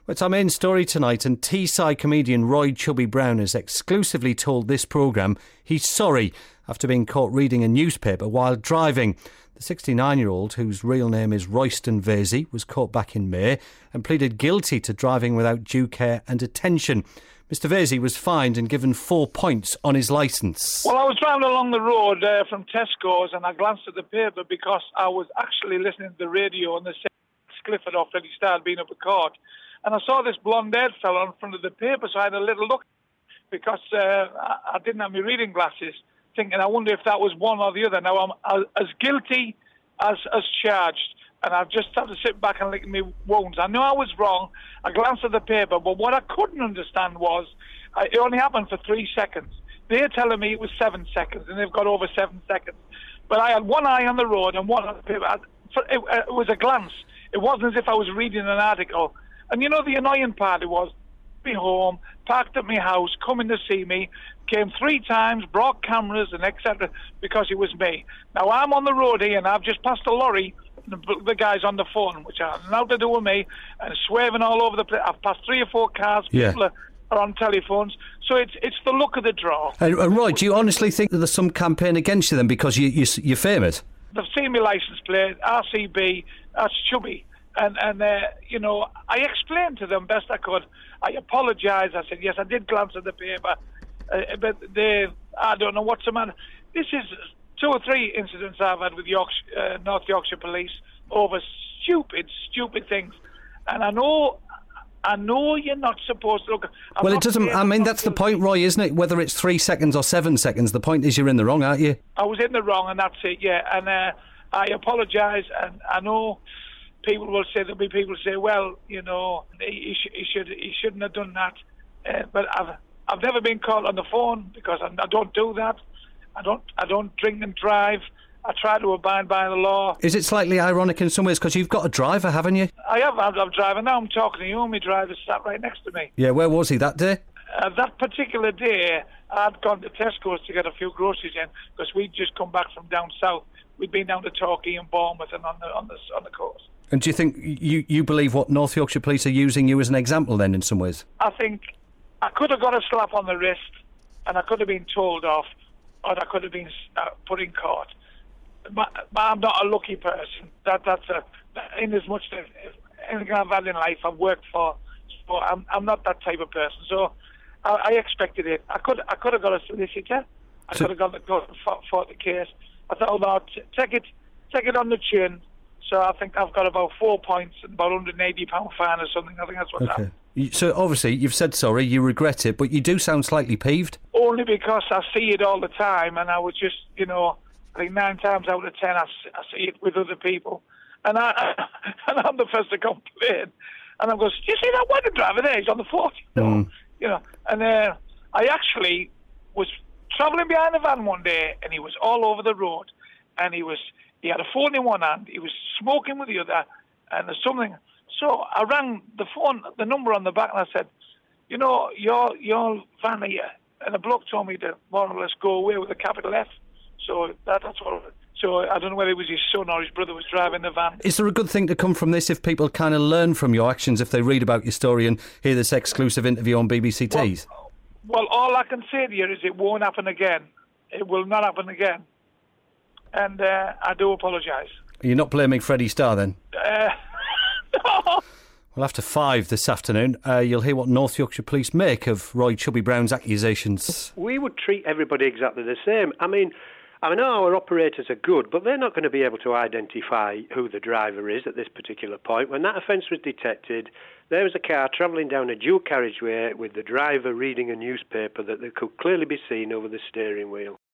Well, it's our main story tonight, and Teesside comedian Roy Chubby Brown has exclusively told this programme he's sorry after being caught reading a newspaper while driving. The 69-year-old, whose real name is Royston Vasey, was caught back in May and pleaded guilty to driving without due care and attention. Mr Vasey was fined and given 4 points on his licence. Well, I was driving along the road from Tesco's and I glanced at the paper because I was actually listening to the radio and they said Clifford off Freddie Starr had been up a court. And I saw this blonde-haired fella in front of the paper, so I had a little look because I didn't have my reading glasses, thinking, I wonder if that was one or the other. Now, I'm as guilty as charged, and I've just had to sit back and lick my wounds. I know I was wrong. I glanced at the paper, but what I couldn't understand was it only happened for 3 seconds. They're telling me it was 7 seconds, and they've got over 7 seconds. But I had one eye on the road and one on the paper. It was a glance. It wasn't as if I was reading an article. And you know, the annoying part it was, me home, parked at my house, coming to see me, came 3 times, brought cameras and etc. because it was me. Now I'm on the road here and I've just passed a lorry, the guy's on the phone, which are nothing to do with me, and swerving all over the place. I've passed 3 or 4 cars, people are on telephones, so it's the look of the draw. And Roy, do you honestly think that there's some campaign against you then because you're famous? They've seen my licence plate, RCB, that's Chubby. And you know, I explained to them best I could. I apologised. I said, yes, I did glance at the paper, but I don't know what's the matter. This is 2 or 3 incidents I've had with North Yorkshire Police over stupid things. And I know you're not supposed to look. Well, it doesn't. I mean, that's the point, Roy, isn't it? Whether it's 3 seconds or 7 seconds, the point is you're in the wrong, aren't you? I was in the wrong, and that's it. Yeah, and I apologise, and I know. There'll be people say, well, you know, he shouldn't have done that. But I've never been caught on the phone because I don't do that. I don't drink and drive. I try to abide by the law. Is it slightly ironic in some ways because you've got a driver, haven't you? I have. I'm driving now. I'm talking to you. My driver sat right next to me. Yeah, where was he that day? That particular day, I'd gone to Tesco's to get a few groceries in because we'd just come back from down south. We'd been down to Torquay and Bournemouth and on the coast. And do you think you believe what North Yorkshire Police are using you as an example then in some ways? I think I could have got a slap on the wrist and I could have been told off or I could have been put in court. But I'm not a lucky person. That's in as much as anything I've had in life I've worked for. So I'm not that type of person. So I expected it. I could have got a solicitor. I could have got the court and fought the case. I thought, oh no, take it on the chin. So I think I've got about 4 points and about £180 fine or something. I think that's what happened. So obviously you've said sorry, you regret it, but you do sound slightly peeved. Only because I see it all the time, and I was just, you know, I think 9 times out of 10 I see it with other people, and I'm the first to complain. And I'm going, do you see that one driver there? He's on the 40. You know, and I actually was travelling behind the van one day, and he was all over the road, and he had a phone in one hand, he was smoking with the other, and there's something. So I rang the number on the back, and I said, you know, your van here, and the bloke told me to more or less go away with a capital F. So that's what. So I don't know whether it was his son or his brother was driving the van. Is there a good thing to come from this if people kind of learn from your actions if they read about your story and hear this exclusive interview on BBC Tees? Well, all I can say to you is it won't happen again. It will not happen again. And I do apologise. You're not blaming Freddie Starr then? No. Well, after 5 this afternoon, you'll hear what North Yorkshire Police make of Roy Chubby Brown's accusations. We would treat everybody exactly the same. I mean, I know our operators are good, but they're not going to be able to identify who the driver is at this particular point. When that offence was detected, there was a car travelling down a dual carriageway with the driver reading a newspaper that could clearly be seen over the steering wheel.